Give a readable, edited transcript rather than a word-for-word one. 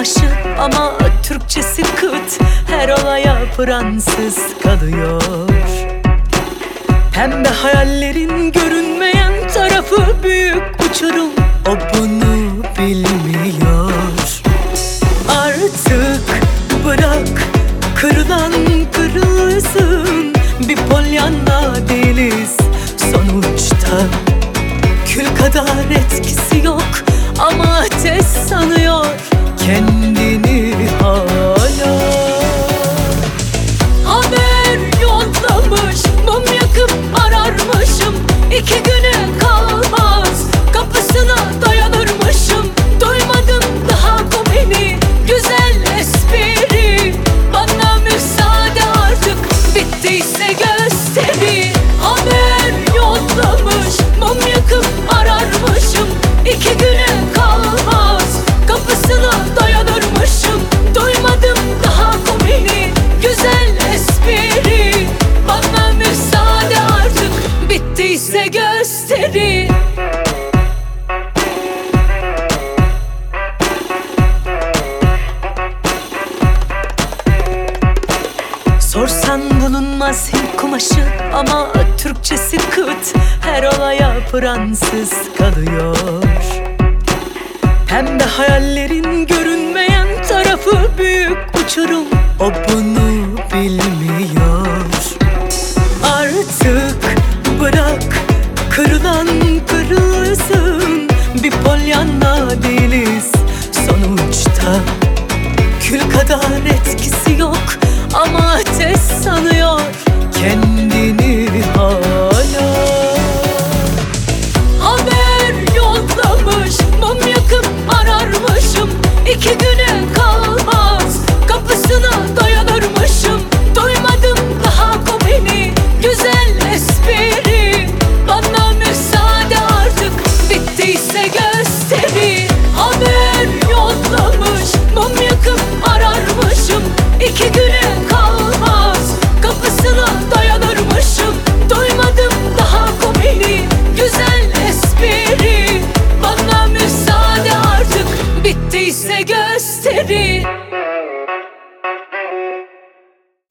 kumaşı ama Türkçesi kıt. Her olaya Fransız kalıyor. Pembe hayallerin görünmeyen tarafı büyük uçurum. O bunu bilmiyor. Artık bırak, kırılan kırılsın. Bir Pollyanna değiliz sonuçta. Kül kadar etkisi yok ama ateş sanıyor kendini hala. Haber yollamış, mum yakıp ararmışım. 2 güne kalmaz kapısına dayanırmışım. Duymadım daha komini, güzel espri. Bana müsaade artık, bittiyse gösteri. Haber yollamış, mum yakıp ararmışım. 2 güne kalmaz kapısına dayanırmışım. Duymadım daha komini, güzel espri. Bana müsaade artık, bittiyse gösteri. Sorsan bulunmaz Hint kumaşı ama Türkçesi kıt. Her olaya Fransız kalıyor. Pembe hayallerin görünmeyen tarafı büyük uçurum. O bunu bilmiyor. Artık bırak, kırılan kırılsın. Bir Pollyanna değiliz sonuçta. Kül kadar etkisi yok ama ateş sanıyor kendini hala. Haber yollamış, mum yakıp ararmışım. 2 güne